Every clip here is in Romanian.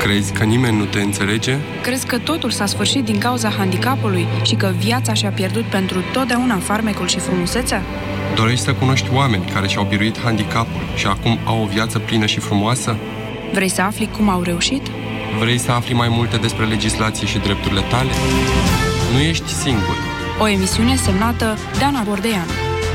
Crezi că nimeni nu te înțelege? Crezi că totul s-a sfârșit din cauza handicapului și că viața și-a pierdut pentru totdeauna farmecul și frumusețea? Dorești să cunoști oameni care și-au biruit handicapul și acum au o viață plină și frumoasă? Vrei să afli cum au reușit? Vrei să afli mai multe despre legislație și drepturile tale? Nu ești singur. O emisiune semnată Dana Bordeanu.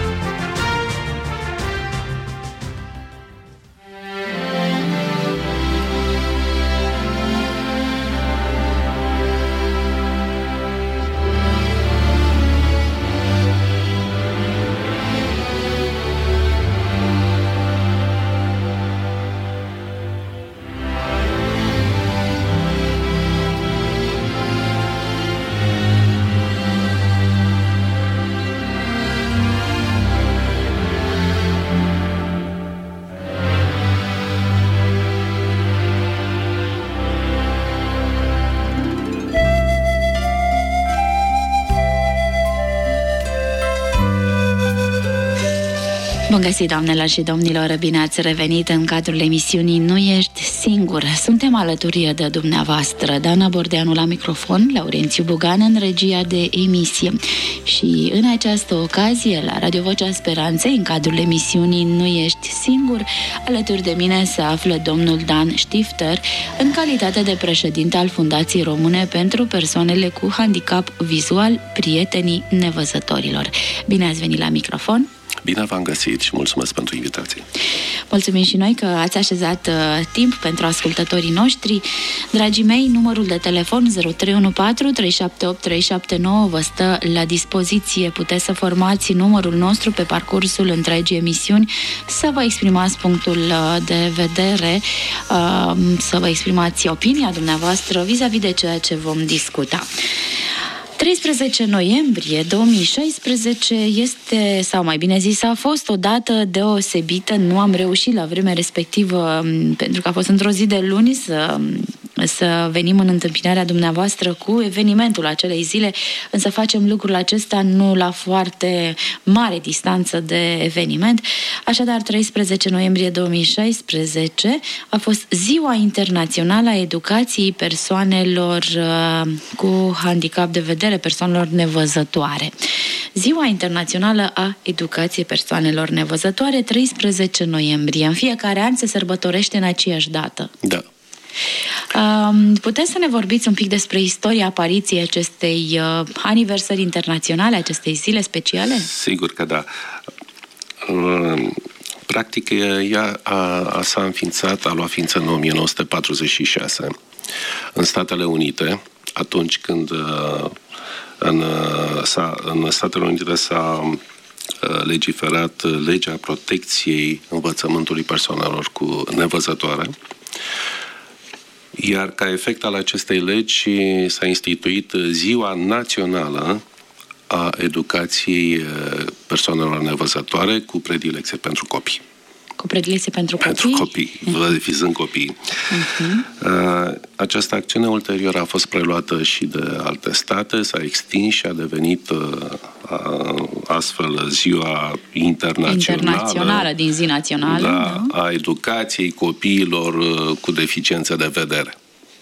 Bun găsit, doamnelor și domnilor, bine ați revenit în cadrul emisiunii Nu ești singur. Suntem alături de dumneavoastră, Dana Bordeanu la microfon, Laurențiu Bugan în regia de emisie. Și în această ocazie, la Radio Vocea Speranței, în cadrul emisiunii Nu ești singur, alături de mine se află domnul Dan Stifter, în calitate de președinte al Fundației Române pentru Persoanele cu Handicap Vizual, Prietenii Nevăzătorilor. Bine ați venit la microfon! Bine v-am găsit și mulțumesc pentru invitație. Mulțumim și noi că ați așezat timp pentru ascultătorii noștri. Dragii mei, numărul de telefon 0314 378 379 vă stă la dispoziție. Puteți să formați numărul nostru pe parcursul întregii emisiuni, să vă exprimați punctul de vedere, să vă exprimați opinia dumneavoastră vis-a-vis de ceea ce vom discuta. 13 noiembrie 2016 este, sau mai bine zis, a fost o dată deosebită. Nu am reușit la vremea respectivă, pentru că a fost într-o zi de luni, să venim în întâmpinarea dumneavoastră cu evenimentul acelei zile, însă facem lucrul acesta nu la foarte mare distanță de eveniment. Așadar, 13 noiembrie 2016 a fost Ziua Internațională a Educației Persoanelor cu handicap de vedere, persoanelor nevăzătoare. Ziua Internațională a Educației Persoanelor Nevăzătoare, 13 noiembrie. În fiecare an se sărbătorește în aceeași dată. Da. Puteți să ne vorbiți un pic despre istoria apariției acestei aniversări internaționale, acestei zile speciale? Sigur că da. Practic, ea s-a înființat, a luat ființă în 1946 în Statele Unite, atunci când în Statele Unite s-a legiferat legea protecției învățământului persoanelor cu nevăzătoare. Iar ca efect al acestei legi s-a instituit Ziua Națională a Educației Persoanelor Nevăzătoare cu predilecție pentru copii. Cu predilecție pentru copii? Pentru copii, vizând copiii. Această acțiune ulterior a fost preluată și de alte state, s-a extins și a devenit astfel Ziua Internațională din zi națională, a educației copiilor cu deficiențe de vedere.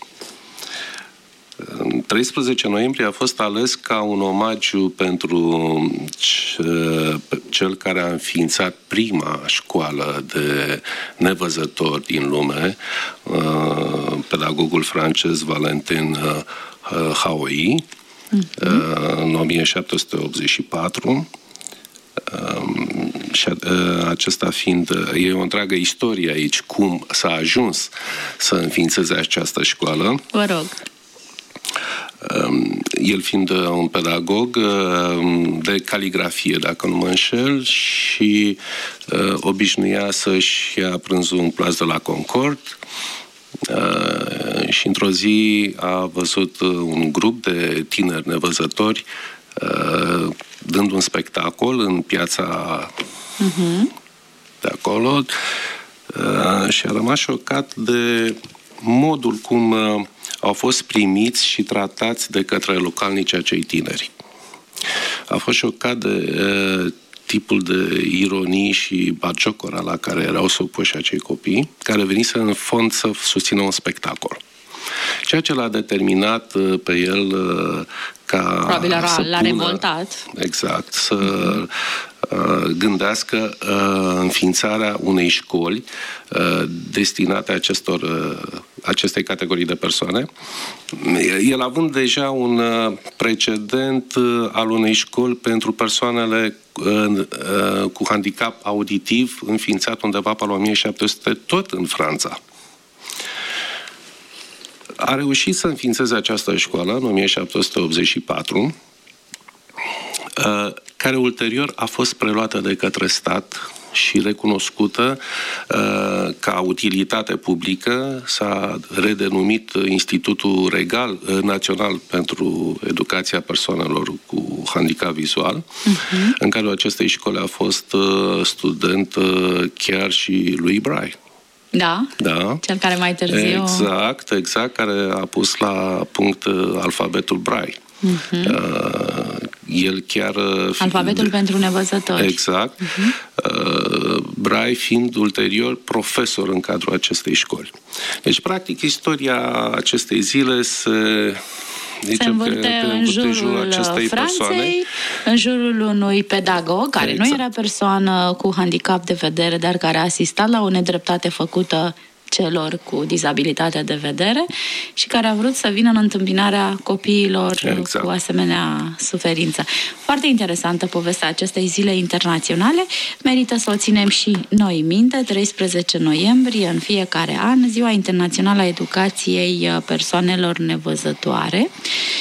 13 noiembrie a fost ales ca un omagiu pentru cel care a înființat prima școală de nevăzători din lume, pedagogul francez Valentin Haoui, în 1784. Și acesta fiind, e o întreagă istorie aici, cum s-a ajuns să înființeze această școală. Vă rog. El fiind un pedagog de caligrafie, dacă nu mă înșel, și obișnuia să-și ia prânzul în Place de la Concorde, și într-o zi a văzut un grup de tineri nevăzători dând un spectacol în piața de acolo, și a rămas șocat de modul cum au fost primiți și tratați de către localnici acei tineri. A fost șocat de tipul de ironii și batjocora la care erau supuși acei copii, care venise în fond să susțină un spectacol. Ceea ce l-a determinat pe el ca probabil l-a revoltat. Exact, să gândească înființarea unei școli destinate acestei categorii de persoane. El având deja un precedent al unei școli pentru persoanele cu handicap auditiv, înființat undeva pe la 1700, tot în Franța. A reușit să înființeze această școală în 1784, care ulterior a fost preluată de către stat și recunoscută ca utilitate publică. S-a redenumit Institutul Regal Național pentru Educația Persoanelor cu Handicap Vizual, în cadrul acestei școli a fost student chiar și lui Braille. Da? Cel care mai târziu... Exact, care a pus la punct alfabetul Braille. El chiar... Alfabetul pentru nevăzători. Exact. Braille fiind ulterior profesor în cadrul acestei școli. Deci, practic, istoria acestei zile se învârte în jurul acestei Franței, persoane. în jurul unui pedagog care nu era persoană cu handicap de vedere, dar care a asistat la o nedreptate făcută celor cu dizabilitate de vedere și care a vrut să vină în întâmpinarea copiilor cu asemenea suferință. Foarte interesantă povestea acestei zile internaționale. Merită să o ținem și noi minte. 13 noiembrie, în fiecare an, Ziua Internațională a Educației Persoanelor Nevăzătoare.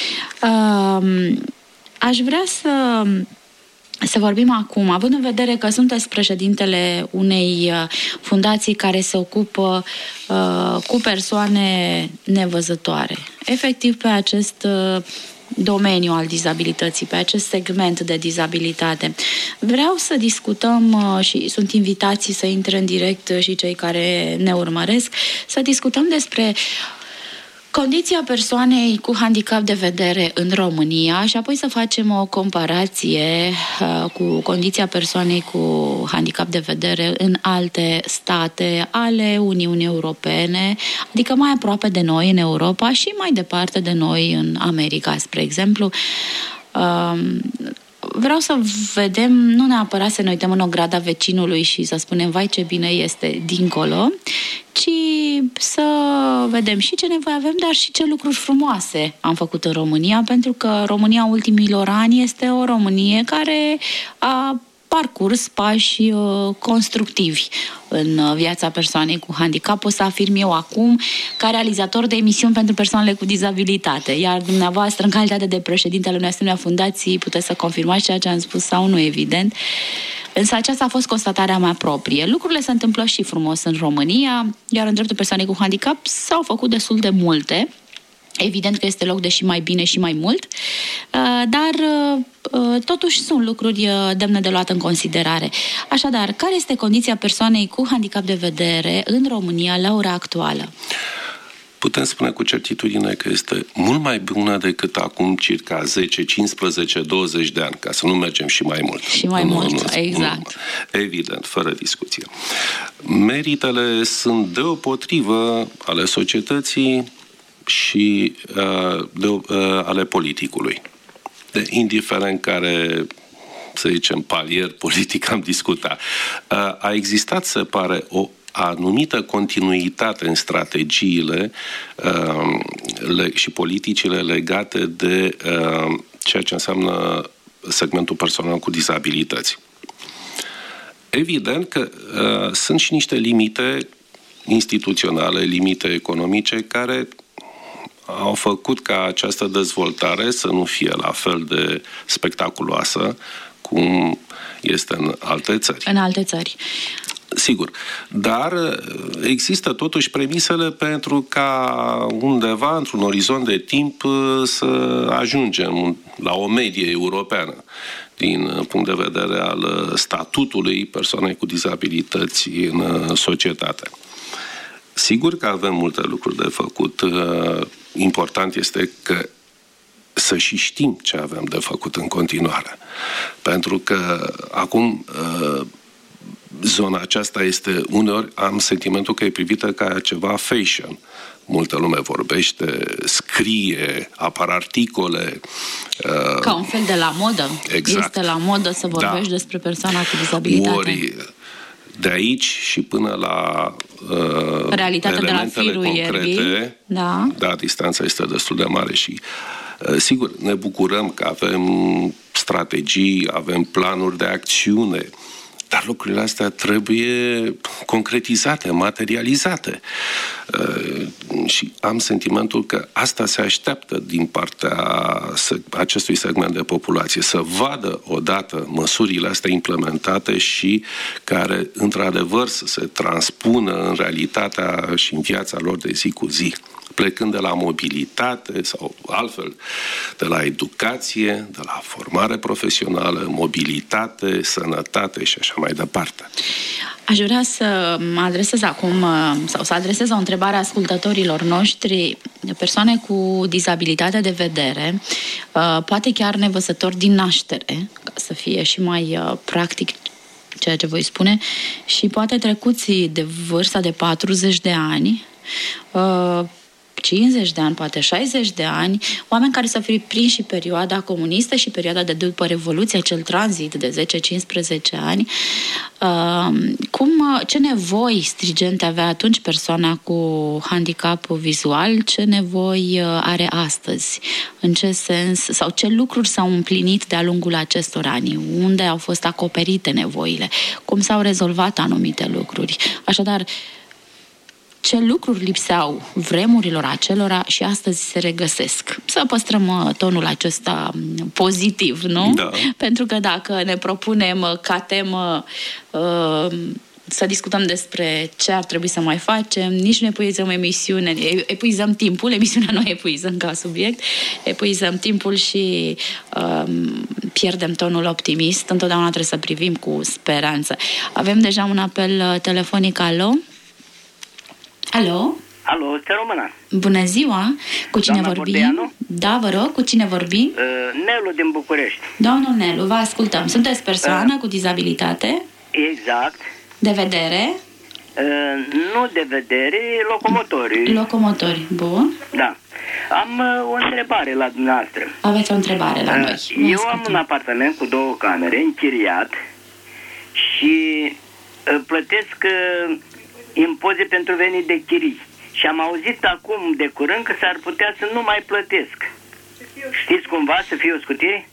Aș vrea să vorbim acum, având în vedere că sunteți președintele unei fundații care se ocupă cu persoane nevăzătoare, efectiv pe acest domeniu al dizabilității, pe acest segment de dizabilitate. Vreau să discutăm, și sunt invitații să intre în direct și cei care ne urmăresc, să discutăm despre condiția persoanei cu handicap de vedere în România și apoi să facem o comparație cu condiția persoanei cu handicap de vedere în alte state ale Uniunii Europene, adică mai aproape de noi în Europa și mai departe de noi în America, spre exemplu. Vreau să vedem, nu neapărat să ne uităm în ograda vecinului și să spunem, vai ce bine este dincolo, ci să vedem și ce nevoie avem, dar și ce lucruri frumoase am făcut în România, pentru că România ultimilor ani este o Românie care a parcurs pași constructivi în viața persoanei cu handicap. O să afirm eu acum ca realizator de emisiuni pentru persoanele cu dizabilitate. Iar dumneavoastră, în calitate de președinte al unei asemenea fundații, puteți să confirmați ceea ce am spus sau nu, evident. Însă aceasta a fost constatarea mea proprie. Lucrurile se întâmplă și frumos în România, iar în dreptul persoanei cu handicap s-au făcut destul de multe. Evident că este loc de și mai bine și mai mult, dar totuși sunt lucruri demne de luat în considerare. Așadar, care este condiția persoanei cu handicap de vedere în România la ora actuală? Putem spune cu certitudine că este mult mai bună decât acum circa 10, 15, 20 de ani, ca să nu mergem și mai mult. Și mai mult, exact. Evident, fără discuție. Meritele sunt deopotrivă ale societății și ale politicului. Indiferent care, să zicem, palier politic am discutat. A existat, se pare, o anumită continuitate în strategiile și politicile legate de ceea ce înseamnă segmentul persoanelor cu dizabilități. Evident că sunt și niște limite instituționale, limite economice, care au făcut ca această dezvoltare să nu fie la fel de spectaculoasă cum este în alte țări. În alte țări. Sigur, dar există totuși premisele pentru ca undeva, într-un orizont de timp, să ajungem la o medie europeană din punct de vedere al statutului persoanei cu dizabilități în societate. Sigur că avem multe lucruri de făcut. Important este că să și știm ce avem de făcut în continuare. Pentru că acum zona aceasta este, uneori am sentimentul că e privită ca ceva fashion. multă lume vorbește, scrie, apar articole. Ca un fel de la modă. Exact. Este la modă să vorbești despre persoana cu dizabilitate. Ori de aici și până la realitatea de la firul concrete, da, distanța este destul de mare și sigur, ne bucurăm că avem strategii, avem planuri de acțiune, dar lucrurile astea trebuie concretizate, materializate. Și am sentimentul că asta se așteaptă din partea acestui segment de populație, să vadă odată măsurile astea implementate și care, într-adevăr, să se transpună în realitatea și în viața lor de zi cu zi, plecând de la mobilitate sau altfel, de la educație, de la formare profesională, mobilitate, sănătate și așa mai departe. Aș vrea să mă adresez acum, sau să adresez o întrebare ascultătorilor noștri, persoane cu dizabilitate de vedere, poate chiar nevăzători din naștere, ca să fie și mai practic ceea ce voi spune, și poate trecuți de vârsta de 40 de ani, 50 de ani, poate 60 de ani, oameni care s-au fi prins și perioada comunistă și perioada de după Revoluție, acel tranzit de 10-15 ani. Ce nevoi strigente avea atunci persoana cu handicap vizual, ce nevoi are astăzi? În ce sens, sau ce lucruri s-au împlinit de-a lungul acestor ani? Unde au fost acoperite nevoile? Cum s-au rezolvat anumite lucruri? Așadar, ce lucruri lipseau vremurilor acelora și astăzi se regăsesc? Să păstrăm tonul acesta pozitiv, nu? Da. Pentru că dacă ne propunem ca temă să discutăm despre ce ar trebui să mai facem, nici nu epuizăm emisiunea, epuizăm timpul, emisiunea nu epuizăm ca subiect, epuizăm timpul și pierdem tonul optimist. Întotdeauna trebuie să privim cu speranță. Avem deja un apel telefonic. Alo? Alo? Alo, ți română. Bună ziua! Cu cine vorbim? Bordeanu? Da, vă rog, cu cine vorbim? Nelu din București. Domnul Nelu, vă ascultăm. Sunteți persoană cu dizabilitate? Exact. De vedere? Nu de vedere, locomotori. Locomotori, bun. Da. Am o întrebare la dumneavoastră. Aveți o întrebare la noi. Eu am un apartament cu 2 camere, închiriat, și plătesc impozite pentru venit de chirii. Și am auzit acum de curând că s-ar putea să nu mai plătesc. Știți cumva să fie o scutire?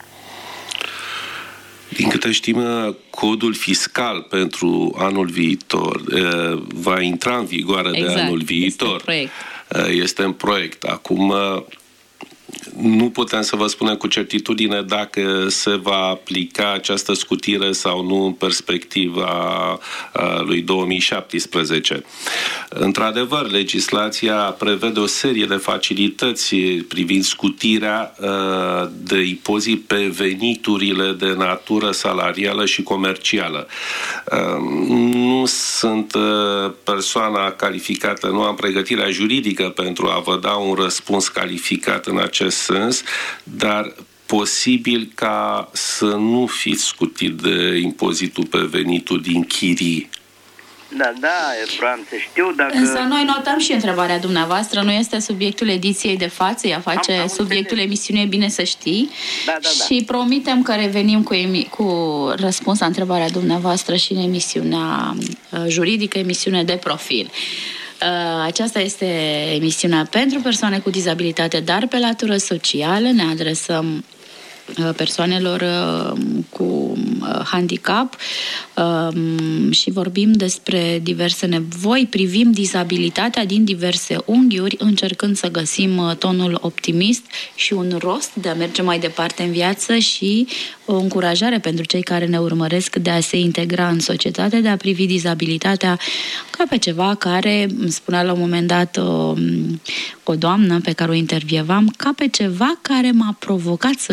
Din câte știm, codul fiscal pentru anul viitor va intra în vigoare de anul viitor. Este în proiect. Acum nu putem să vă spunem cu certitudine dacă se va aplica această scutire sau nu în perspectiva lui 2017. Într-adevăr, legislația prevede o serie de facilități privind scutirea de impozit pe veniturile de natură salarială și comercială. Nu sunt persoana calificată, nu am pregătirea juridică pentru a vă da un răspuns calificat în acest sens, dar posibil ca să nu fiți scutit de impozitul pe venitul din chirii. Da, vreau să știu dacă... Însă noi notăm și întrebarea dumneavoastră, nu este subiectul ediției de față, ea face subiectul emisiunii, bine să știi. Da. Și promitem că revenim cu răspuns la întrebarea dumneavoastră și în emisiunea juridică, emisiune de profil. Aceasta este emisiunea pentru persoane cu dizabilitate, dar pe latură socială. Ne adresăm persoanelor cu handicap și vorbim despre diverse nevoi, privim dizabilitatea din diverse unghiuri, încercând să găsim tonul optimist și un rost de a merge mai departe în viață și o încurajare pentru cei care ne urmăresc de a se integra în societate, de a privi dizabilitatea ca pe ceva care, îmi spunea la un moment dat o doamnă pe care o intervievam, ca pe ceva care m-a provocat să fiu și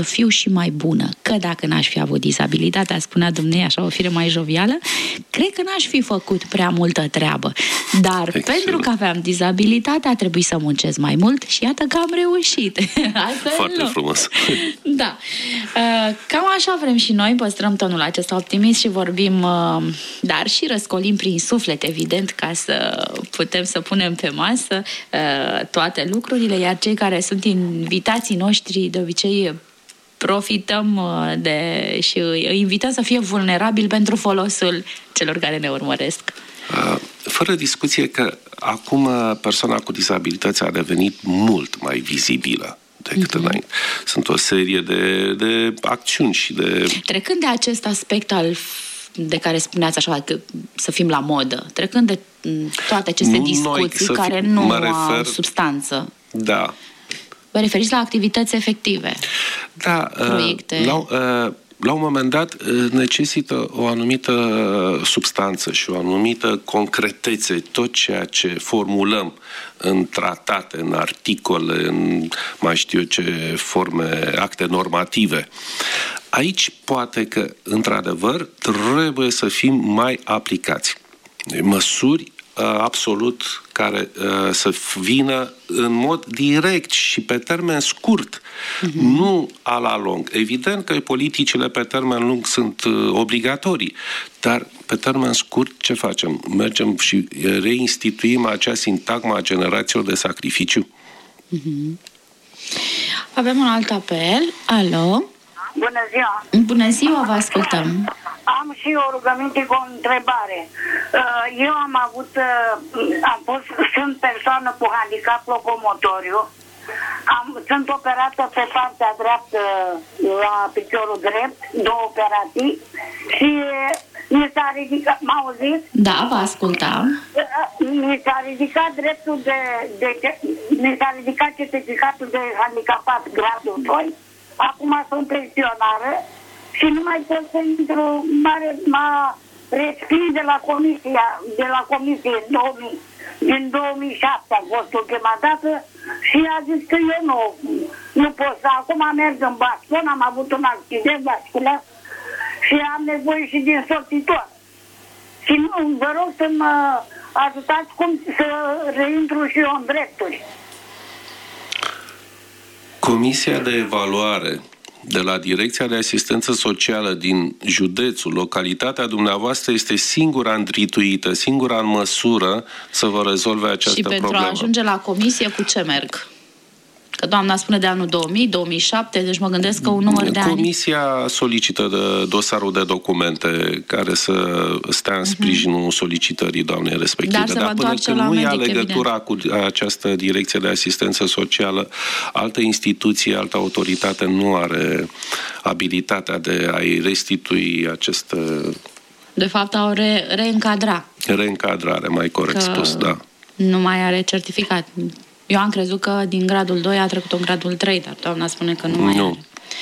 și mai bună. Că dacă n-aș fi avut dizabilitatea, spunea dumnei așa o fire mai jovială, cred că n-aș fi făcut prea multă treabă. Dar pentru că aveam dizabilitate a trebuit să muncesc mai mult și iată că am reușit. Foarte frumos. Da. Cam așa vrem și noi, păstrăm tonul acesta optimist și vorbim, dar și răscolim prin suflet, evident, ca să putem să punem pe masă toate lucrurile, iar cei care sunt invitații noștri, de obicei profităm și îi invităm să fie vulnerabili pentru folosul celor care ne urmăresc. Fără discuție că acum persoana cu dizabilități a devenit mult mai vizibilă decât înainte. Sunt o serie de acțiuni și de... Trecând de acest aspect de care spuneați așa, că să fim la modă, trecând de toate aceste discuții care nu au substanță. Da. Vă referiți la activități efective? Da. Proiecte. La un moment dat necesită o anumită substanță și o anumită concretețe tot ceea ce formulăm în tratate, în articole, în mai știu eu ce forme, acte normative. Aici poate că, într-adevăr, trebuie să fim mai aplicați. Măsuri absolut care să vină în mod direct și pe termen scurt, nu a la lung. Evident că politicile pe termen lung sunt obligatorii, dar pe termen scurt ce facem? Mergem și reinstituim acea sintagmă a generațiilor de sacrificiu? Avem un alt apel. Alo? Bună ziua! Bună ziua, vă ascultăm! Am și o rugăminte cu o întrebare. Eu sunt persoană cu handicap locomotoriu. Sunt operată pe partea dreaptă la piciorul drept, 2 operații și mi s-a ridicat, m-auziți? Da, vă ascultam. Mi s-a ridicat dreptul mi s-a ridicat certificatul de handicapat gradul 2. Acum sunt pensionară și nu mai pot să intru, m-a respins de la comisie din 2007 a fost ultima dată și a zis că eu nu pot să, acum merg în baston, am avut un accident vascular și am nevoie și din sortitor. Și vă rog să mă ajutați cum să reintru și eu în drepturi. Comisia de evaluare de la Direcția de Asistență Socială din județul, localitatea dumneavoastră, este singura întrituită, singura în măsură să vă rezolve această problemă. Și pentru a ajunge la comisie, cu ce merg? Că doamna spune de anul 2000, 2007, deci mă gândesc că un număr de ani... Comisia solicită dosarul de documente care să stea în sprijinul solicitării doamnei respective. Dar până când nu ia legătura cu această Direcție de Asistență Socială, altă instituție, altă autoritate nu are abilitatea de a-i restitui acest... De fapt, au reîncadra. Reîncadrare, mai corect spus, da. Nu mai are certificat. Eu am crezut că din gradul 2 a trecut în gradul 3, dar doamna spune că nu mai are.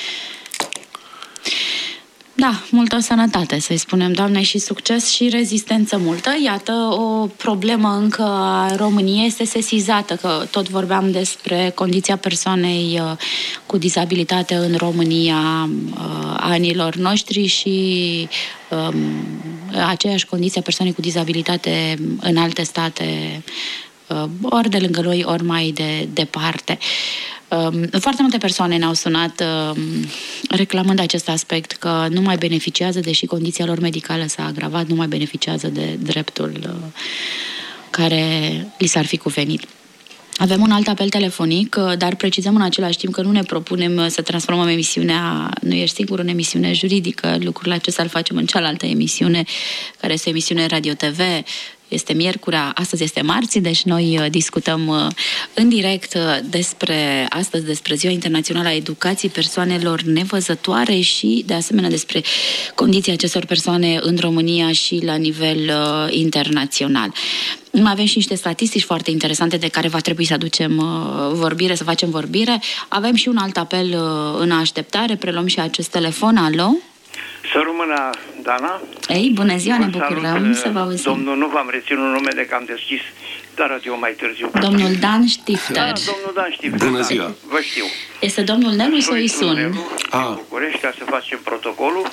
Da, multă sănătate, să-i spunem, Doamne, și succes și rezistență multă. Iată, o problemă încă a României este sesizată, că tot vorbeam despre condiția persoanei cu dizabilitate în România anilor noștri și aceeași condiție a persoanei cu dizabilitate în alte state, ori de lângă noi, ori mai departe. Foarte multe persoane ne-au sunat reclamând acest aspect, că nu mai beneficiază, deși condiția lor medicală s-a agravat, nu mai beneficiază de dreptul care li s-ar fi cuvenit. Avem un alt apel telefonic, dar precizăm în același timp că nu ne propunem să transformăm emisiunea, nu ești singur, în emisiune juridică. Lucrul acesta îl facem în cealaltă emisiune, care este o emisiune Radio TV. Este miercurea, astăzi este marți, deci noi discutăm în direct astăzi despre Ziua Internațională a Educației Persoanelor Nevăzătoare și, de asemenea, despre condiția acestor persoane în România și la nivel internațional. Mai avem și niște statistici foarte interesante de care va trebui să aducem vorbire, să facem vorbire. Avem și un alt apel în așteptare, preluăm și acest telefon. Alo? Să rămână, Dana. Ei, bună ziua, ne bucurăm să vă auzim. Domnul, nu v-am reținut numele, că am deschis radio mai târziu. Domnul Dan Stifter. Da, domnul Dan Stifter. Bună ziua. Vă știu. Este domnul Nelu sau Isun? din București ca să facem protocolul.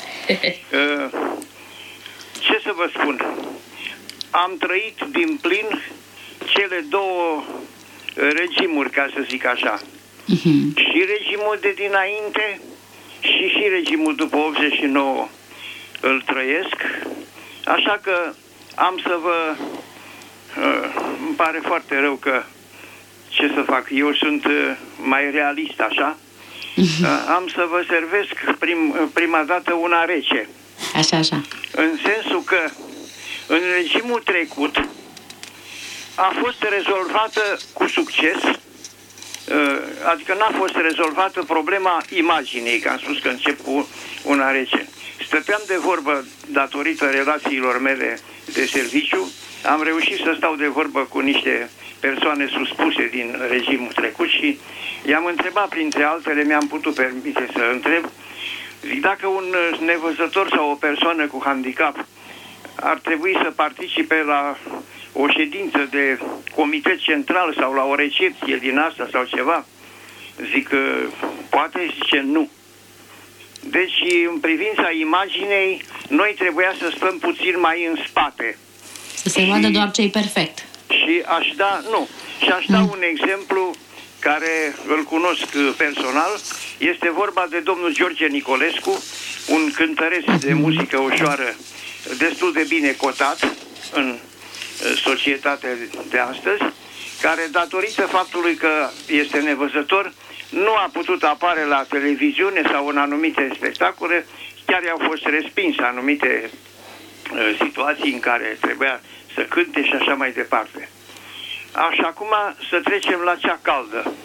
Ce să vă spun? Am trăit din plin cele două regimuri, ca să zic așa. Și regimul de dinainte și regimul după 89 îl trăiesc. Așa că am să vă... îmi pare foarte rău că ce să fac? Eu sunt mai realist, așa. Am să vă servesc prima dată una rece. Așa. În sensul că în regimul trecut a fost rezolvată cu succes, adică n-a fost rezolvată problema imaginii, că am spus că încep cu una rece. Stăteam de vorbă datorită relațiilor mele de serviciu, am reușit să stau de vorbă cu niște persoane suspuse din regimul trecut și i-am întrebat, printre altele, mi-am putut permite să întreb, dacă un nevăzător sau o persoană cu handicap ar trebui să participe la o ședință de comitet central sau la o recepție din asta sau ceva, zic că poate, zice nu. Deci, în privința imaginei, noi trebuia să stăm puțin mai în spate. Să se vadă doar ce-i perfect. Și aș da un exemplu care îl cunosc personal. Este vorba de domnul George Nicolescu, un cântăreț de muzică ușoară destul de bine cotat în societatea de astăzi, care, datorită faptului că este nevăzător, nu a putut apare la televiziune sau în anumite spectacole, chiar i-au fost respinse anumite situații în care trebuia să cânte și așa mai departe. Așa, acum să trecem la cea caldă.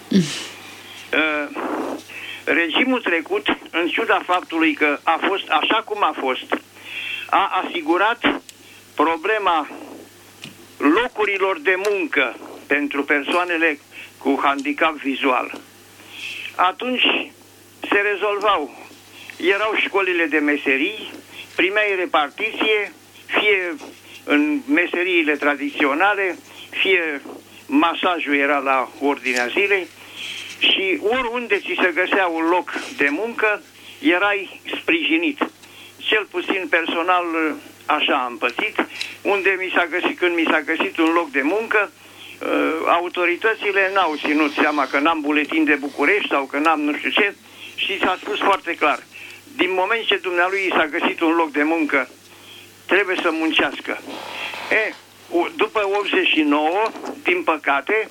Regimul trecut, în ciuda faptului că a fost așa cum a fost, a asigurat problema locurilor de muncă pentru persoanele cu handicap vizual. Atunci se rezolvau. Erau școlile de meserii, primeai repartiție, fie în meseriile tradiționale, fie masajul era la ordinea zilei și oriunde ți se găsea un loc de muncă, erai sprijinit. Cel puțin personal așa am pățit, când mi s-a găsit un loc de muncă, autoritățile n-au ținut seama că n-am buletin de București sau că n-am nu știu ce și s-a spus foarte clar, din moment ce dumnealui i s-a găsit un loc de muncă, trebuie să muncească. După 89, din păcate,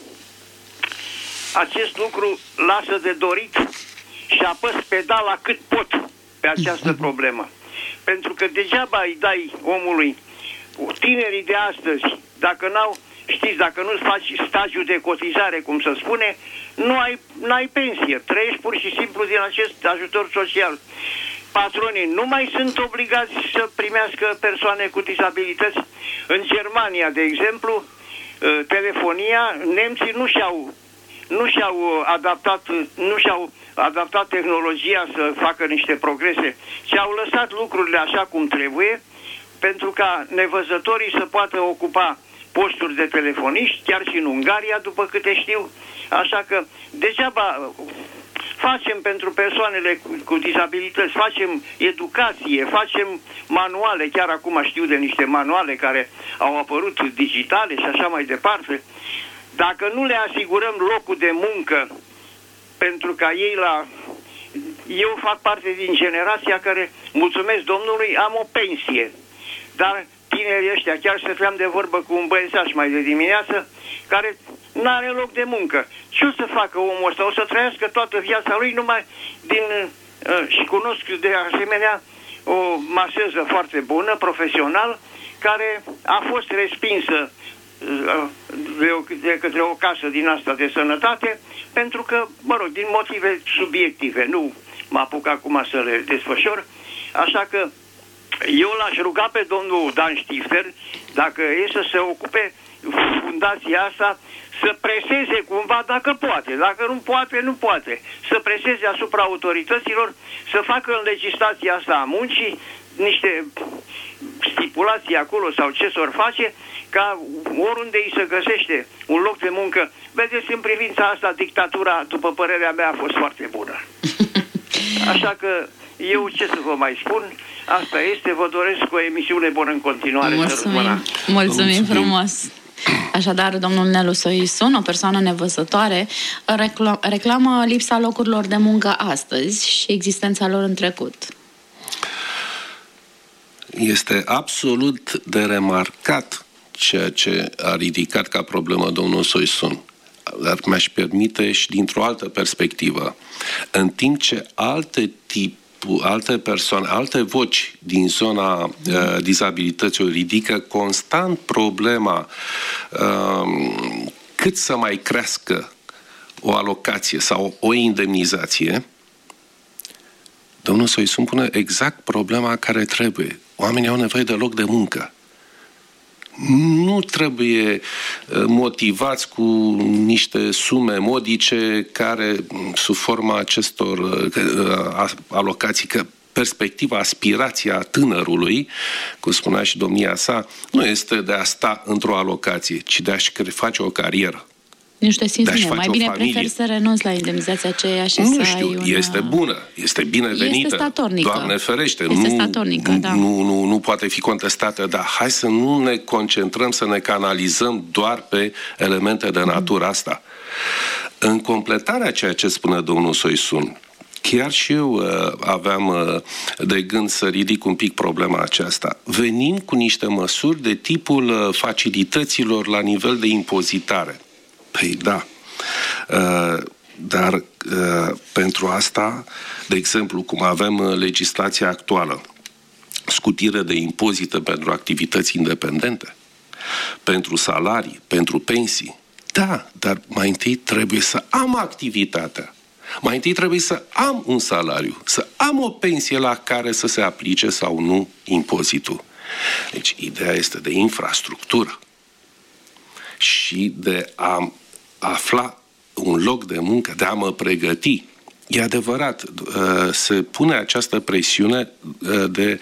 acest lucru lasă de dorit și apăs pedala cât pot pe această problemă. Pentru că degeaba îi dai omului, tinerii de astăzi, dacă dacă nu faci stagiu de cotizare, cum se spune, n-ai pensie. Trăiești pur și simplu din acest ajutor social. Patronii nu mai sunt obligați să primească persoane cu dizabilități. În Germania, de exemplu, telefonia, nemții nu și-au adaptat tehnologia să facă niște progrese, ci au lăsat lucrurile așa cum trebuie, pentru ca nevăzătorii să poată ocupa posturi de telefoniști, chiar și în Ungaria, după câte știu. Așa că degeaba facem pentru persoanele cu dizabilități, facem educație, facem manuale, chiar acum știu de niște manuale care au apărut digitale și așa mai departe. Dacă nu le asigurăm locul de muncă, pentru ca eu fac parte din generația care, mulțumesc Domnului, am o pensie, dar tinerii ăștia, chiar stăteam de vorbă cu un băiețaș mai de dimineață, care n-are loc de muncă. Ce o să facă omul ăsta? O să trăiască toată viața lui numai și cunosc de asemenea o maseză foarte bună, profesional, care a fost respinsă de către o casă din asta de sănătate, pentru că, din motive subiective, nu mă apuc acum să le desfășor, așa că eu l-aș ruga pe domnul Dan Stifter, dacă e să se ocupe fundația asta, să preseze cumva, dacă poate. Dacă nu poate, nu poate. Să preseze asupra autorităților, să facă în legislația asta a muncii niște stipulații acolo sau ce s-or face, ca oriunde îi se găsește un loc de muncă. Vedeți, în privința asta, dictatura, după părerea mea, a fost foarte bună. Așa că eu ce să vă mai spun, asta este, vă doresc o emisiune bună în continuare. Mulțumim frumos. Așadar, domnul Nelu Soisun, o persoană nevăzătoare, reclamă lipsa locurilor de muncă astăzi și existența lor în trecut. Este absolut de remarcat ceea ce a ridicat ca problemă domnul Soisun. Dar mi-aș permite și dintr-o altă perspectivă. În timp ce alte persoane, alte voci din zona dizabilităților ridică constant problema cât să mai crească o alocație sau o indemnizație, domnul Soisun pune exact problema care trebuie. Oamenii au nevoie de loc de muncă. Nu trebuie motivați cu niște sume modice care, sub forma acestor alocații, că perspectiva, aspirația tânărului, cum spunea și domnia sa, nu este de a sta într-o alocație, ci de a-și face o carieră. Nu știu, simți mai bine preferi să renunți la indemnizația aceea și să ai una... este bună, este binevenită. Este statornică. Doamne ferește. Este statornică, da. Nu poate fi contestată, dar hai să nu ne concentrăm, să ne canalizăm doar pe elemente de natură asta. În completarea ceea ce spune domnul Soisun, chiar și eu aveam de gând să ridic un pic problema aceasta. Venim cu niște măsuri de tipul facilităților la nivel de impozitare. Păi da, dar pentru asta, de exemplu, cum avem legislația actuală, scutire de impozite pentru activități independente, pentru salarii, pentru pensii, da, dar mai întâi trebuie să am activitatea. Mai întâi trebuie să am un salariu, să am o pensie la care să se aplice sau nu impozitul. Deci, ideea este de infrastructură și de a afla un loc de muncă, de a mă pregăti. E adevărat, se pune această presiune de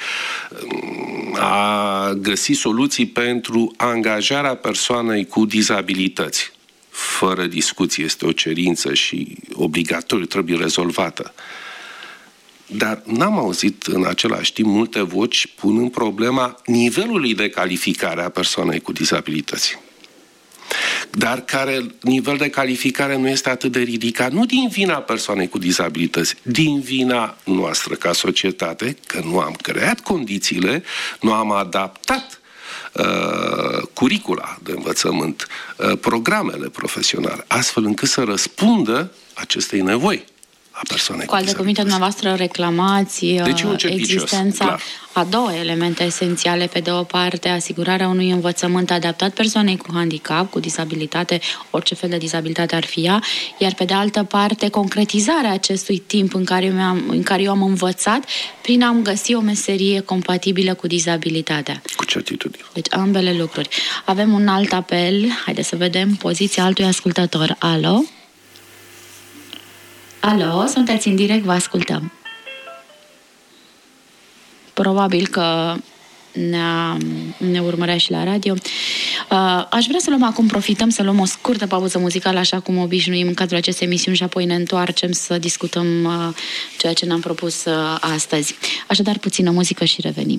a găsi soluții pentru angajarea persoanei cu dizabilități. Fără discuție, este o cerință și obligatoriu, trebuie rezolvată. Dar n-am auzit în același timp multe voci punând problema nivelului de calificare a persoanei cu dizabilități. Dar care nivel de calificare nu este atât de ridicat, nu din vina persoanei cu dizabilități, din vina noastră ca societate, că nu am creat condițiile, nu am adaptat curicula de învățământ, programele profesionale, astfel încât să răspundă acestei nevoi a persoanei cu alte cuvinte, dumneavoastră reclamați existența a două elemente esențiale. Pe de o parte, asigurarea unui învățământ adaptat persoanei cu handicap, cu dizabilitate, orice fel de dizabilitate ar fi ea, iar pe de altă parte, concretizarea acestui timp în care eu am învățat prin a-mi găsi o meserie compatibilă cu dizabilitatea. Cu certitudine. Deci ambele lucruri. Avem un alt apel. Haideți să vedem poziția altui ascultător. Alo? Alo, sunteți în direct, vă ascultăm. Probabil că ne urmărea și la radio. Aș vrea să luăm acum, profităm să luăm o scurtă pauză muzicală, așa cum obișnuim în cadrul acestei emisiuni, și apoi ne întoarcem să discutăm ceea ce ne-am propus astăzi. Așadar, puțină muzică și revenim.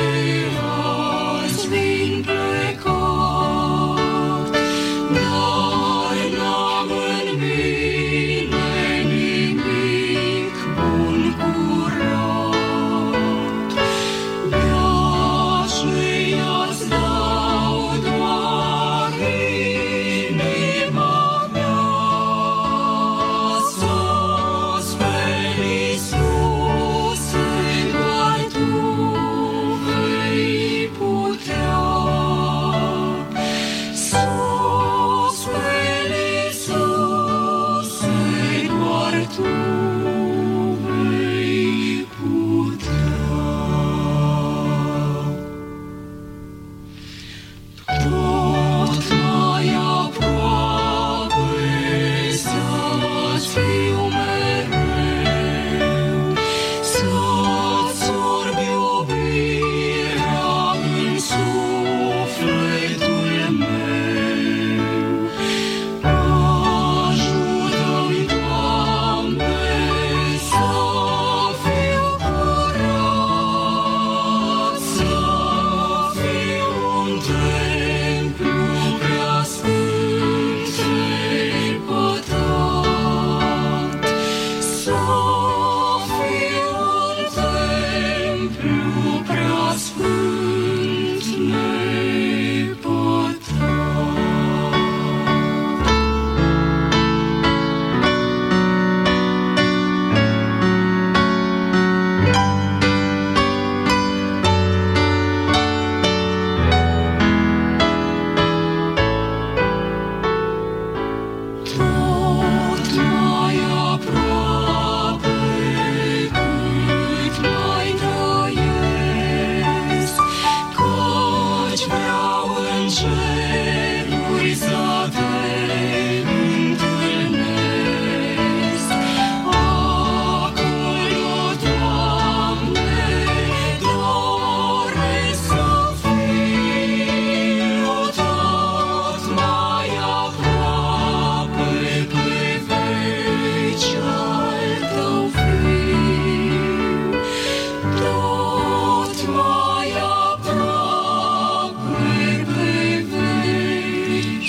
No.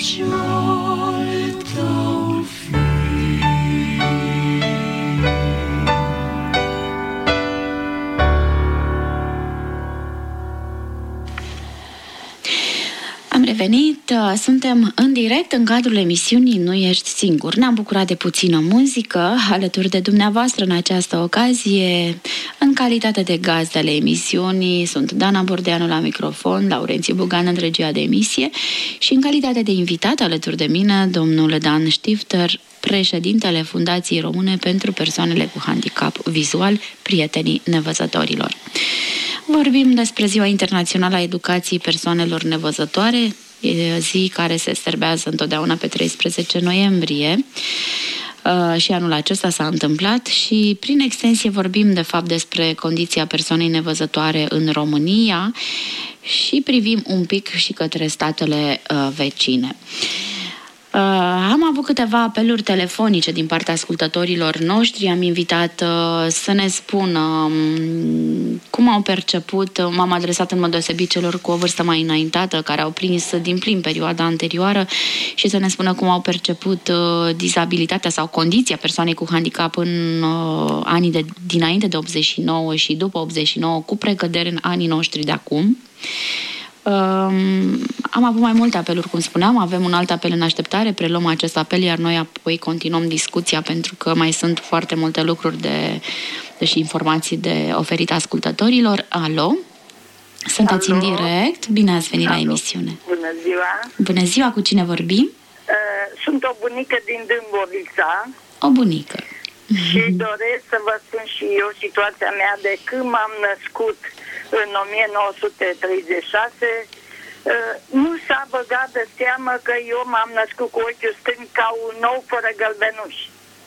piciorul tău fi. Am revenit, suntem în direct în cadrul emisiunii Nu ești singur. Ne-am bucurat de puțină muzică alături de dumneavoastră în această ocazie. În calitate de gazde ale emisiunii sunt Dana Bordeanu la microfon, Laurențiu Bugan în regia de emisie și în calitate de invitat alături de mine domnul Dan Stifter, președintele Fundației Române pentru Persoanele cu Handicap Vizual, Prietenii Nevăzătorilor. Vorbim despre Ziua Internațională a Educației Persoanelor Nevăzătoare, zi care se serbează întotdeauna pe 13 noiembrie și anul acesta s-a întâmplat și prin extensie vorbim de fapt despre condiția persoanei nevăzătoare în România și privim un pic și către statele vecine. Am avut câteva apeluri telefonice din partea ascultătorilor noștri. Am invitat să ne spună cum au perceput, m-am adresat în mod deosebit celor cu o vârstă mai înaintată, care au prins din plin perioada anterioară și să ne spună cum au perceput dizabilitatea sau condiția persoanei cu handicap în anii dinainte de 89 și după 89, cu precădere în anii noștri de acum. Am avut mai multe apeluri, cum spuneam, avem un alt apel în așteptare, preluăm acest apel, iar noi apoi continuăm discuția pentru că mai sunt foarte multe lucruri și informații de oferit ascultătorilor. Alo? Sunteți în direct? Bine ați venit la emisiune. Bună ziua! Bună ziua, cu cine vorbim? Sunt o bunică din Dâmbovița. O bunică. Și doresc să vă spun și eu situația mea de când m-am născut în 1936, nu s-a băgat de seamă că eu m-am născut cu ochiul stâng ca un ou fără gălbenuși.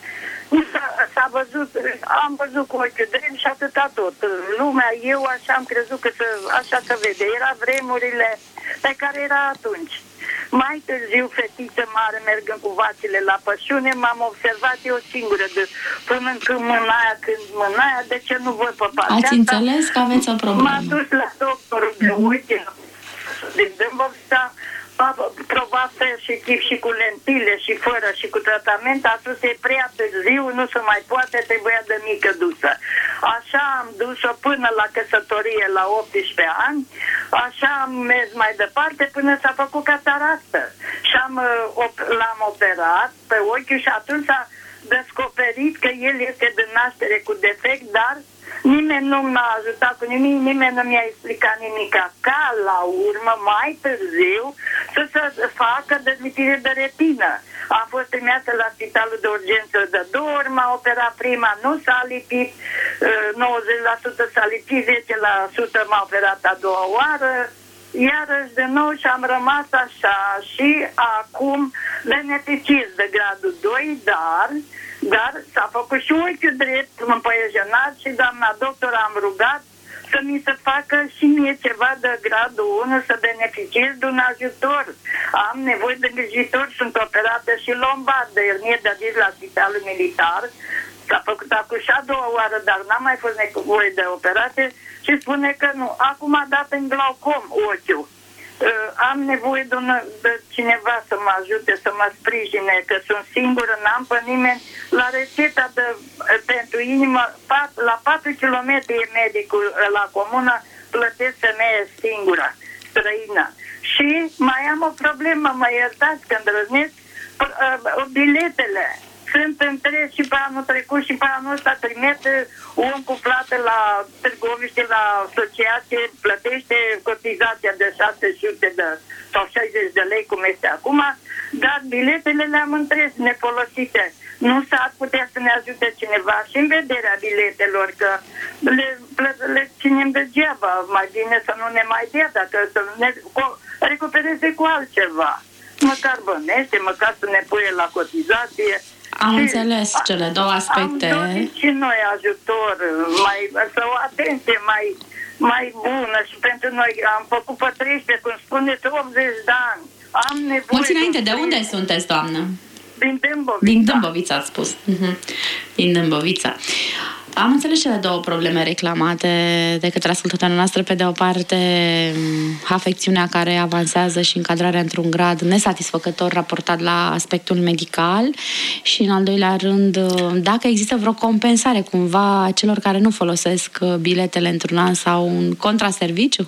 S-a văzut, am văzut cu ochiul drept și atâta tot. Lumea, eu așa am crezut că așa se vede. Era vremurile pe care era atunci. Mai târziu, fetiță mare, mergând cu vațile la pășune, m-am observat eu singură, până când mânaia, de ce nu văd pe partea asta? Ați înțeles că aveți o problemă. M-a dus la doctorul de uite din Dâmbovița, probat fel și chip și cu lentile și fără și cu tratament, a spus e prea târziu, nu se mai poate, trebuia de mică dusă. Așa am dus-o până la căsătorie la 18 ani, așa am mers mai departe până s-a făcut cataractă și l-am operat pe ochi și atunci s-a descoperit că el este de naștere cu defect, dar nimeni nu m-a ajutat cu nimic, nimeni nu mi-a explicat nimic. Ca la urmă, mai târziu, să se facă dezmitire de retină. A fost trimisă la spitalul de urgență de 2 ori, m-a operat prima, nu s-a lipit, 90% s-a lipit, 10% m-a operat a doua oară, iarăși de nou și am rămas așa și acum beneficiez de gradul 2, dar s-a făcut și ochiul drept împăiejenat și doamna doctor am rugat să mi se facă și mie ceva de gradul 1, să beneficiez de un ajutor. Am nevoie de îngrijitor, sunt operată și lombar de ernie de disc la spitalul militar. S-a făcut acum și a doua oară, dar n-am mai fost nevoie de operație și spune că nu. Acum a dat în glaucom ochiul. Am nevoie de cineva să mă ajute, să mă sprijine, că sunt singură, n-am pe nimeni. La rețeta pentru inimă, la 4 km e medicul la comună, plătesc femeie singură, străină. Și mai am o problemă, mă iertați că îndrăznesc, biletele. Sunt între și pe anul trecut și pe anul ăsta trimite un cu plată la Târgoviște, la asociație, plătește cotizația de 600 sau 60 de lei, cum este acum, dar biletele le-am întres nefolosite. Nu s-ar putea să ne ajute cineva și în vederea biletelor, că le ținem degeaba, mai bine să nu ne mai dea, dacă să ne recupereze cu altceva. Măcar bănește, măcar să ne puie la cotizație. Am înțeles cele două aspecte. Am dorit și noi ajutor, să o atenție mai bună și pentru noi. Am făcut pe 13, cum spuneți, 80 de ani. Am nevoie. Mulți înainte, de unde sunteți, doamnă? Din Dâmbovița. Din Dâmbovița, ați spus. Din Dâmbovița. Am înțeles cele două probleme reclamate de către ascultătoarea noastră. Pe de o parte, afecțiunea care avansează și încadrarea într-un grad nesatisfăcător raportat la aspectul medical și, în al doilea rând, dacă există vreo compensare cumva celor care nu folosesc biletele într-un an sau un contraserviciu?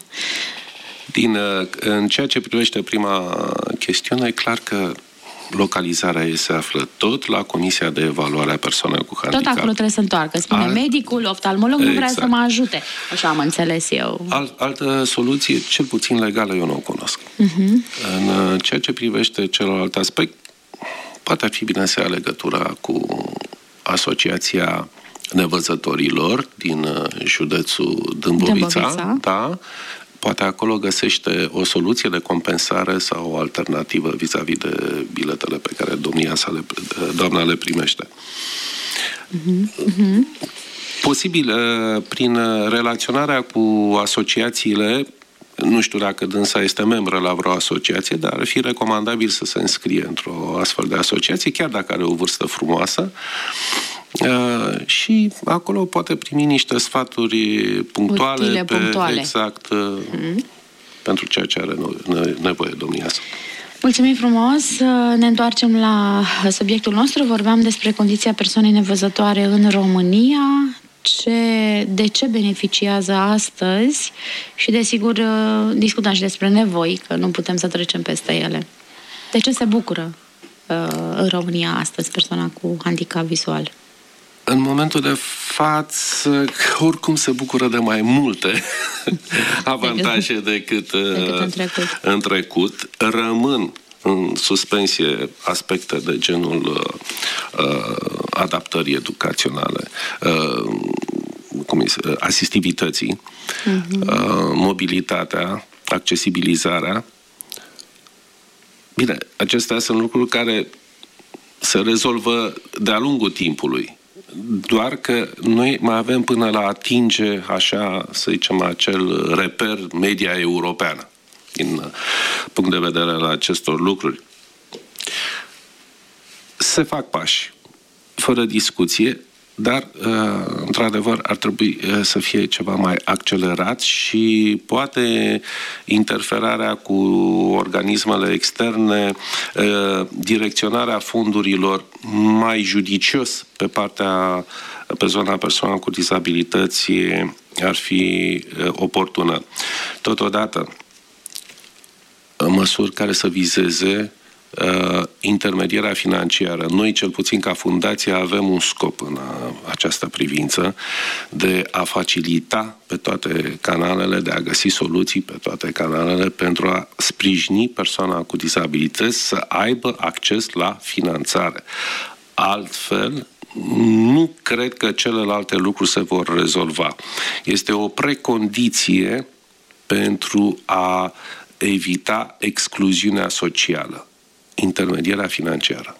În ceea ce privește prima chestiune, e clar că localizarea ei se află tot la Comisia de Evaluare a Persoanelor cu Handicap. Tot acolo trebuie să întoarcă. Spune medicul, oftalmolog, nu vrea să mă ajute. Așa am înțeles eu. Altă soluție, cel puțin legală, eu nu o cunosc. În ceea ce privește celălalt aspect, poate ar fi bine să ia legătura cu Asociația Nevăzătorilor din județul Dâmbovița. Da? Poate acolo găsește o soluție de compensare sau o alternativă vis-a-vis de biletele pe care doamna le primește. Posibil, prin relaționarea cu asociațiile, nu știu dacă dânsa este membră la vreo asociație, dar ar fi recomandabil să se înscrie într-o astfel de asociație, chiar dacă are o vârstă frumoasă, și acolo poate primi niște sfaturi punctuale, exact pentru ceea ce are nevoie domnia sa. Mulțumim frumos! Ne întoarcem la subiectul nostru. Vorbeam despre condiția persoanei nevăzătoare în România, de ce beneficiază astăzi și, desigur, discutăm și despre nevoi, că nu putem să trecem peste ele. De ce se bucură în România astăzi persoana cu handicap vizual? În momentul de față, oricum se bucură de mai multe avantaje decât în trecut. Rămân în suspensie aspecte de genul adaptării educaționale, asistivității, mobilitatea, accesibilizarea. Bine, acestea sunt lucruri care se rezolvă de-a lungul timpului. Doar că noi mai avem până la atinge, așa, să zicem, acel reper media europeană din punct de vedere la acestor lucruri. Se fac pași, fără discuție, dar, într-adevăr, ar trebui să fie ceva mai accelerat și poate interferarea cu organismele externe, direcționarea fondurilor mai judicios pe partea persoană cu dizabilități ar fi oportună. Totodată, măsuri care să vizeze intermedierea financiară. Noi, cel puțin ca fundație, avem un scop în această privință de a facilita pe toate canalele, de a găsi soluții pe toate canalele pentru a sprijini persoana cu dizabilități să aibă acces la finanțare. Altfel, nu cred că celelalte lucruri se vor rezolva. Este o precondiție pentru a evita excluziunea socială. Intermedierea financiară.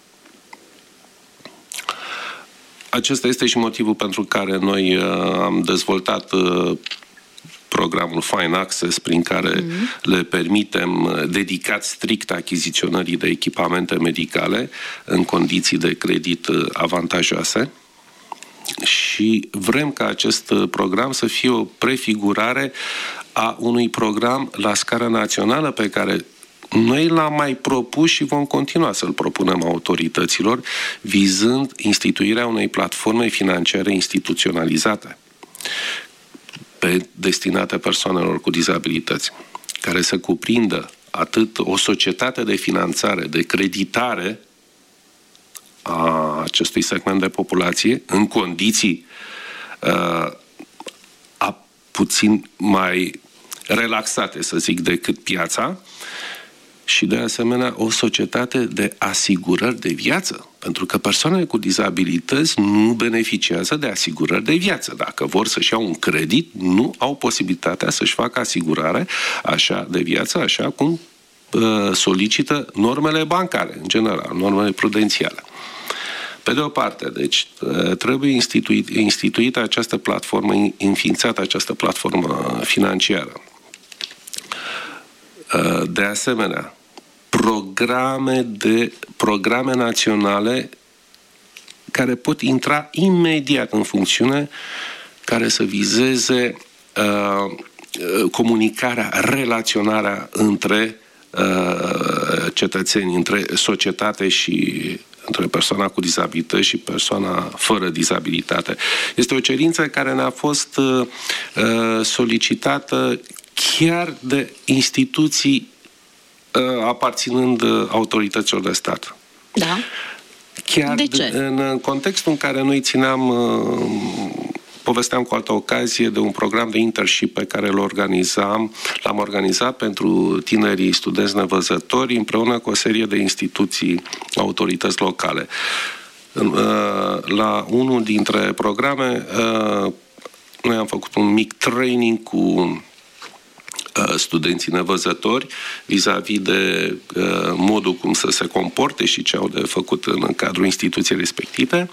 Acesta este și motivul pentru care noi am dezvoltat programul Fine Access, prin care le permitem dedicat strict achiziționării de echipamente medicale în condiții de credit avantajoase și vrem ca acest program să fie o prefigurare a unui program la scară națională pe care noi l-am mai propus și vom continua să-l propunem autorităților, vizând instituirea unei platforme financiare instituționalizate destinate persoanelor cu dizabilități, care să cuprindă atât o societate de finanțare, de creditare a acestui segment de populație, în condiții puțin mai relaxate, să zic, decât piața, și de asemenea o societate de asigurări de viață, pentru că persoanele cu dizabilități nu beneficiază de asigurări de viață. Dacă vor să-și iau un credit, nu au posibilitatea să-și facă asigurare așa de viață, așa cum solicită normele bancare, în general, normele prudențiale. Pe de o parte, deci, trebuie instituită această platformă, înființată această platformă financiară. De asemenea, programe naționale care pot intra imediat în funcțiune, care să vizeze comunicarea, relaționarea între cetățeni, între societate și între persoana cu dizabilități și persoana fără dizabilitate. Este o cerință care ne-a fost solicitată chiar de instituții aparținând autorităților de stat. Da. Chiar de ce? În contextul în care noi povesteam cu altă ocazie de un program de internship pe care l-am organizat pentru tinerii studenți nevăzători împreună cu o serie de instituții, autorități locale. La unul dintre programe noi am făcut un mic training cu studenții nevăzători vis-a-vis de modul cum să se comporte și ce au de făcut în cadrul instituției respective.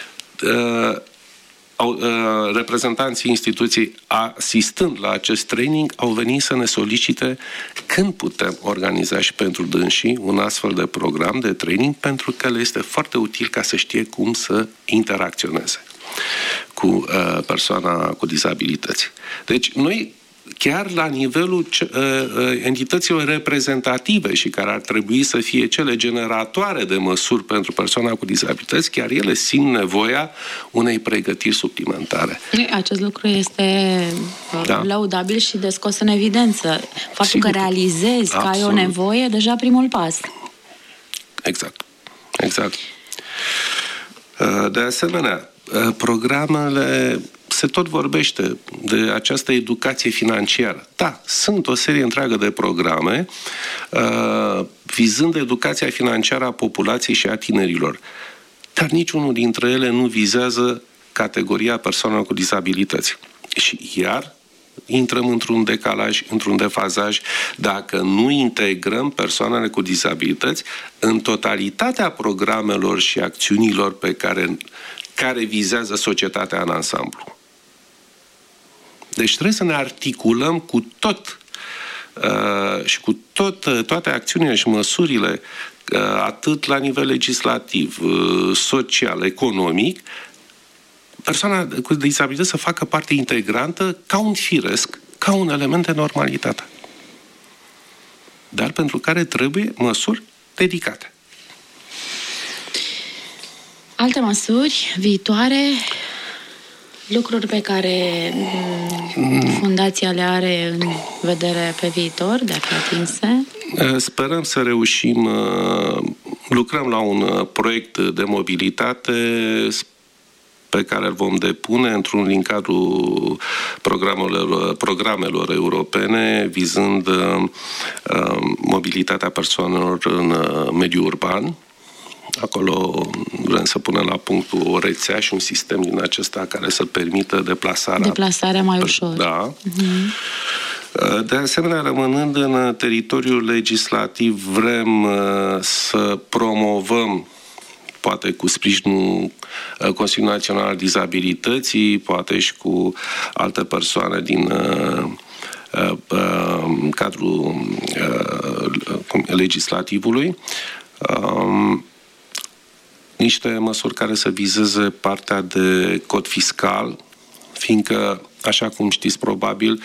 Reprezentanții instituției, asistând la acest training, au venit să ne solicite când putem organiza și pentru dânsii un astfel de program de training, pentru că le este foarte util ca să știe cum să interacționeze cu persoana cu dizabilități. Deci, noi chiar la nivelul entităților reprezentative și care ar trebui să fie cele generatoare de măsuri pentru persoana cu dizabilități, chiar ele simt nevoia unei pregătiri suplimentare. Acest lucru este laudabil și de scos în evidență. Faptul Sigur. Că realizezi că ai o nevoie, deja primul pas. Exact. De asemenea, programele se tot vorbește de această educație financiară. Da, sunt o serie întreagă de programe vizând educația financiară a populației și a tinerilor. Dar niciunul dintre ele nu vizează categoria persoanelor cu dizabilități. Și iar intrăm într-un decalaj, într-un defazaj, dacă nu integrăm persoanele cu dizabilități în totalitatea programelor și acțiunilor pe care vizează societatea în ansamblu. Deci trebuie să ne articulăm cu tot și cu toate acțiunile și măsurile, atât la nivel legislativ, social, economic, persoana cu dizabilități să facă parte integrantă ca un firesc, ca un element de normalitate. Dar pentru care trebuie măsuri dedicate. Alte măsuri viitoare, lucruri pe care fundația le are în vedere pe viitor de a fi atinse? Sperăm să reușim, lucrăm la un proiect de mobilitate pe care îl vom depune din cadrul programelor europene vizând mobilitatea persoanelor în mediul urban. Acolo vrem să punem la punct o rețea și un sistem din acesta care să permită deplasarea mai ușor. Da. De asemenea, rămânând în teritoriul legislativ, vrem să promovăm, poate cu sprijinul Consiliului Național al Dizabilității, poate și cu alte persoane din cadrul legislativului, niște măsuri care să vizeze partea de cod fiscal, fiindcă, așa cum știți probabil,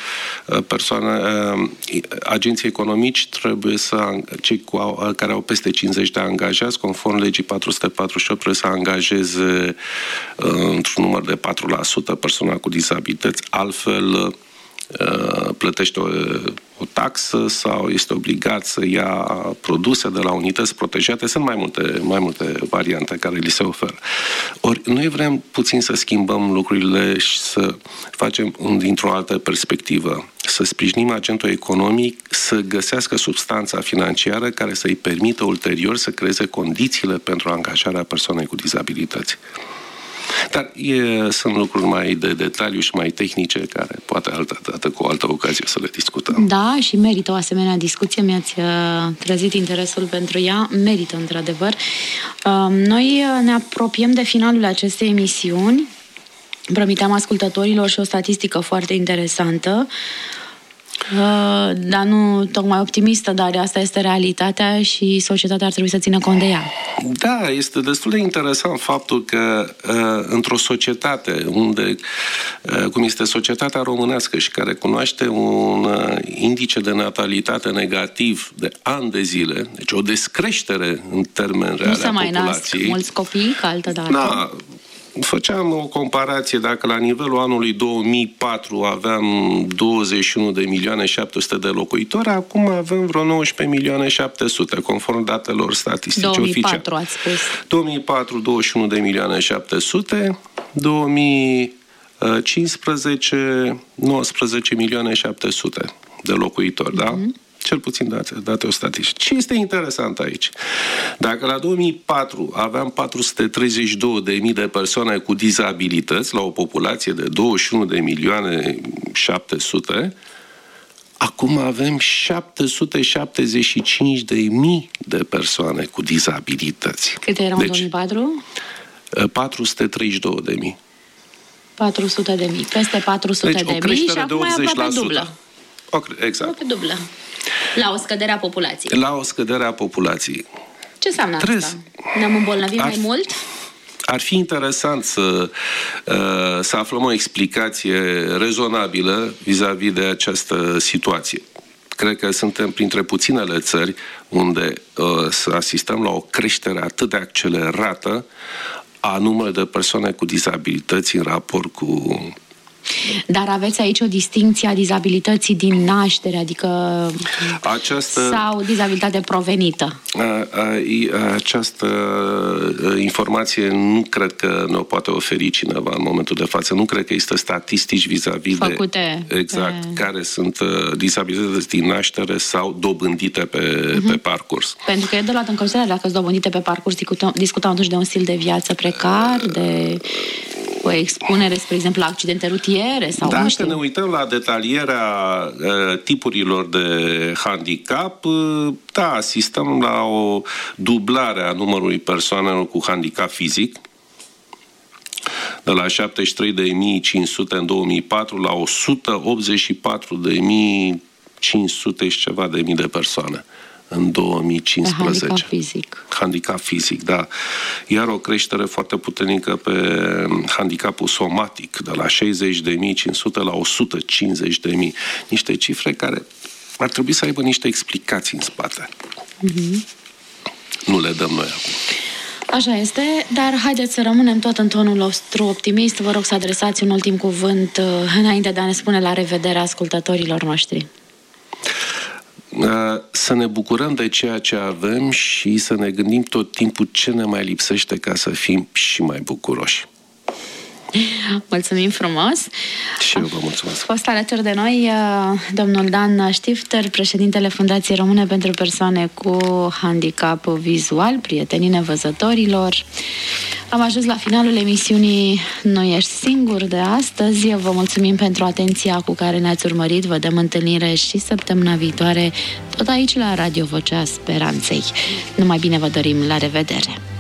agenții economici trebuie cei care au peste 50 de angajați, conform legii 448, trebuie să angajeze într-un număr de 4% persoana cu dizabilități, altfel plătește o taxă sau este obligat să ia produse de la unități protejate. Sunt mai multe variante care li se oferă. Ori noi vrem puțin să schimbăm lucrurile și să facem dintr-o altă perspectivă. Să sprijinim agentul economic să găsească substanța financiară care să-i permită ulterior să creeze condițiile pentru angajarea persoanei cu dizabilități. Dar sunt lucruri mai de detaliu și mai tehnice care poate altă dată cu o altă ocazie să le discutăm. Da, și merită o asemenea discuție. Mi-ați trezit interesul pentru ea. Merită, într-adevăr. Noi ne apropiem de finalul acestei emisiuni. Promiteam ascultătorilor și o statistică foarte interesantă. Dar nu tocmai optimistă, dar asta este realitatea și societatea ar trebui să țină cont de ea. Da, este destul de interesant faptul că într-o societate unde, cum este societatea românească și care cunoaște un indice de natalitate negativ de ani de zile, deci o descreștere în termeni reale a populației. Nu se mai nasc mulți copii ca altă dată. Da. Făceam o comparație, dacă la nivelul anului 2004 aveam 21.700.000 de locuitori, acum avem vreo 19.700.000, conform datelor statistice 2004 oficiale. Ați spus. 2004, 21.700.000, 2015, 19.700.000 de locuitori, da? Cel puțin date o statistică. Ce este interesant aici? Dacă la 2004 aveam 432.000 de persoane cu dizabilități la o populație de 21.700.000, acum avem 775.000 de persoane cu dizabilități. Câte erau în 2004? 432.000. 400.000. Peste 400.000 și acum e aproape dublă. Exact. Aproape dublă. La o scădere a populației. La o scădere a populației. Ce înseamnă asta? Ne-am îmbolnăvit mai mult? Ar fi interesant să aflăm o explicație rezonabilă vis-a-vis de această situație. Cred că suntem printre puținele țări unde să asistăm la o creștere atât de accelerată a numărului de persoane cu dizabilități în raport cu... Dar aveți aici o distincție a dizabilității din naștere, adică sau dizabilitate provenită? Această informație nu cred că ne-o poate oferi cineva în momentul de față. Nu cred că există statistici vis-a-vis făcute de care sunt dizabilități din naștere sau dobândite pe parcurs. Pentru că e de luat în considerare dacă sunt dobândite pe parcurs, discutăm atunci de un stil de viață precar, de o expunere, spre exemplu, la accidente rutiere sau dacă nu știu. ne uităm la detalierea tipurilor de handicap, da, asistăm la o dublare a numărului persoanelor cu handicap fizic, de la 73.500 în 2004 la 184.500 și ceva de mii de persoane în 2015. Handicap fizic. Handicap fizic, da. Iar o creștere foarte puternică pe handicapul somatic, de la 60.500 la 150.000. Niște cifre care ar trebui să aibă niște explicații în spate. Nu le dăm noi acum. Așa este, dar haideți să rămânem tot în tonul nostru optimist. Vă rog să adresați un ultim cuvânt înainte de a ne spune la revedere ascultătorilor noștri. Să ne bucurăm de ceea ce avem și să ne gândim tot timpul ce ne mai lipsește ca să fim și mai bucuroși. Mulțumim frumos! Și eu vă mulțumesc! A fost alături de noi domnul Dan Stifter, președintele Fundației Române pentru Persoane cu Handicap Vizual, prietenii nevăzătorilor. Am ajuns la finalul emisiunii Nu ești singur de astăzi. Vă mulțumim pentru atenția cu care ne-ați urmărit. Vă dăm întâlnire și săptămâna viitoare, tot aici la Radio Vocea Speranței. Numai bine vă dorim, la revedere!